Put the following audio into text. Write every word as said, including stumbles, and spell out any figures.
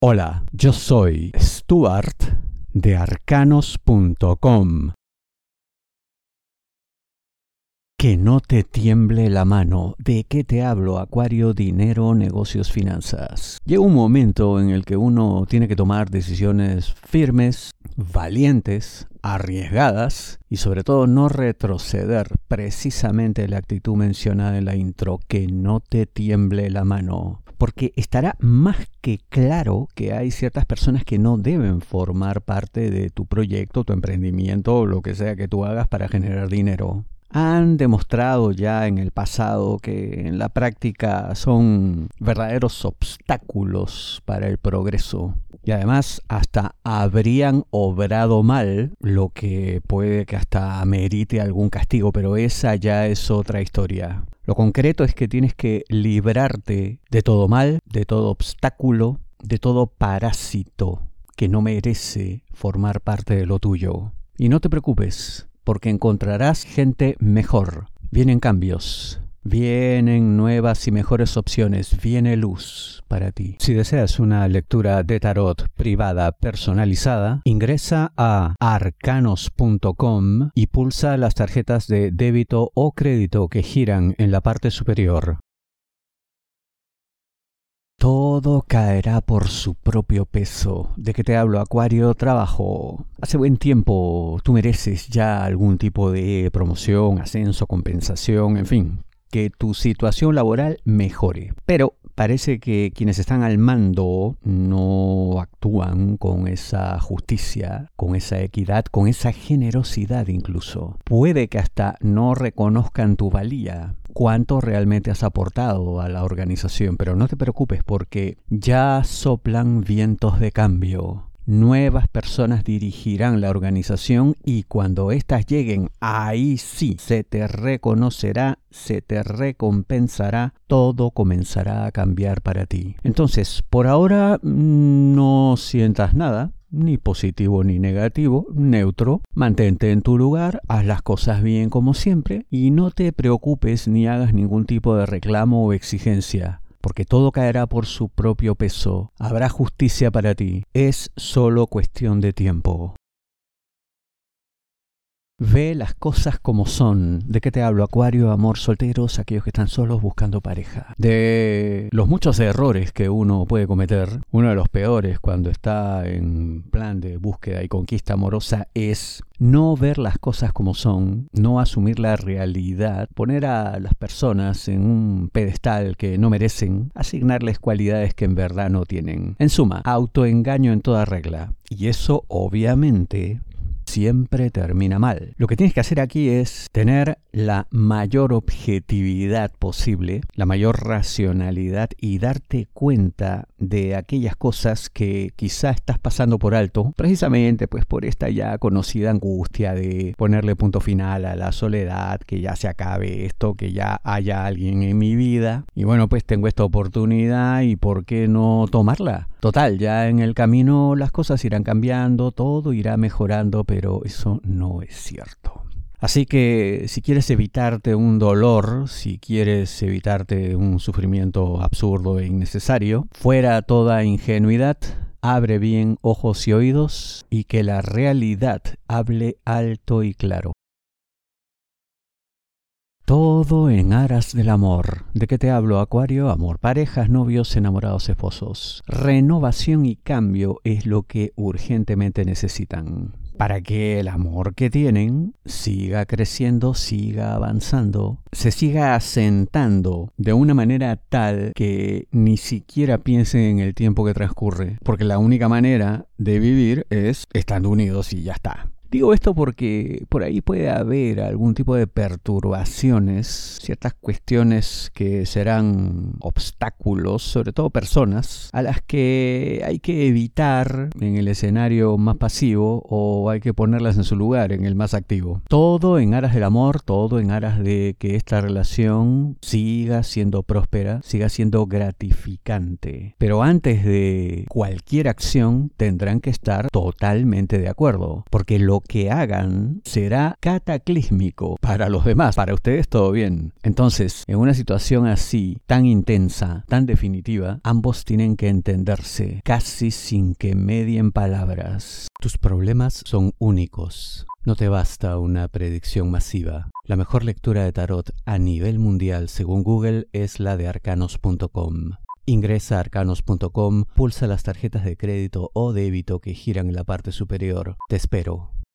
Hola, yo soy Stuart de arcanos punto com. Que no te tiemble la mano. ¿De qué te hablo? Acuario, dinero, negocios, finanzas. Llega un momento en el que uno tiene que tomar decisiones firmes, valientes, arriesgadas y sobre todo no retroceder. Precisamente la actitud mencionada en la intro, que no te tiemble la mano. Porque estará más que claro que hay ciertas personas que no deben formar parte de tu proyecto, tu emprendimiento o lo que sea que tú hagas para generar dinero. Han demostrado ya en el pasado que en la práctica son verdaderos obstáculos para el progreso. Y además hasta habrían obrado mal, lo que puede que hasta merite algún castigo, pero esa ya es otra historia. Lo concreto es que tienes que librarte de todo mal, de todo obstáculo, de todo parásito que no merece formar parte de lo tuyo. Y no te preocupes, porque encontrarás gente mejor. Vienen cambios, vienen nuevas y mejores opciones, viene luz para ti. Si deseas una lectura de tarot privada personalizada, ingresa a arcanos punto com y pulsa las tarjetas de débito o crédito que giran en la parte superior. Todo caerá por su propio peso. ¿De qué te hablo, Acuario? Trabajo. Hace buen tiempo tú mereces ya algún tipo de promoción, ascenso, compensación, en fin, que tu situación laboral mejore. Pero parece que quienes están al mando no actúan con esa justicia, con esa equidad, con esa generosidad incluso. Puede que hasta no reconozcan tu valía, cuánto realmente has aportado a la organización, pero no te preocupes porque ya soplan vientos de cambio. Nuevas personas dirigirán la organización y cuando éstas lleguen, ahí sí se te reconocerá, se te recompensará, todo comenzará a cambiar para ti. Entonces, por ahora no sientas nada, ni positivo ni negativo, neutro. Mantente en tu lugar, haz las cosas bien como siempre y no te preocupes ni hagas ningún tipo de reclamo o exigencia. Porque todo caerá por su propio peso. Habrá justicia para ti. Es solo cuestión de tiempo. Ve las cosas como son. ¿De qué te hablo, Acuario? Amor, solteros, aquellos que están solos buscando pareja. De los muchos errores que uno puede cometer, uno de los peores cuando está en plan de búsqueda y conquista amorosa es no ver las cosas como son, no asumir la realidad, poner a las personas en un pedestal que no merecen, asignarles cualidades que en verdad no tienen. En suma, autoengaño en toda regla. Y eso obviamente siempre termina mal. Lo que tienes que hacer aquí es tener la mayor objetividad posible, la mayor racionalidad y darte cuenta de aquellas cosas que quizá estás pasando por alto, precisamente pues por esta ya conocida angustia de ponerle punto final a la soledad, que ya se acabe esto, que ya haya alguien en mi vida. Y bueno, pues tengo esta oportunidad y ¿por qué no tomarla? Total, ya en el camino las cosas irán cambiando, todo irá mejorando, pero eso no es cierto. Así que si quieres evitarte un dolor, si quieres evitarte un sufrimiento absurdo e innecesario, fuera toda ingenuidad, abre bien ojos y oídos y que la realidad hable alto y claro. Todo en aras del amor. ¿De qué te hablo, Acuario? Amor, parejas, novios, enamorados, esposos. Renovación y cambio es lo que urgentemente necesitan para que el amor que tienen siga creciendo, siga avanzando, se siga asentando de una manera tal que ni siquiera piensen en el tiempo que transcurre, porque la única manera de vivir es estando unidos y ya está. Digo esto porque por ahí puede haber algún tipo de perturbaciones, ciertas cuestiones que serán obstáculos, sobre todo personas, a las que hay que evitar en el escenario más pasivo o hay que ponerlas en su lugar, en el más activo. Todo en aras del amor, todo en aras de que esta relación siga siendo próspera, siga siendo gratificante. Pero antes de cualquier acción tendrán que estar totalmente de acuerdo, porque lo lo que hagan será cataclísmico para los demás. Para ustedes todo bien. Entonces, en una situación así, tan intensa, tan definitiva, ambos tienen que entenderse, casi sin que medien palabras. Tus problemas son únicos. No te basta una predicción masiva. La mejor lectura de tarot a nivel mundial, según Google, es la de arcanos punto com. Ingresa a arcanos punto com, pulsa las tarjetas de crédito o débito que giran en la parte superior. Te espero.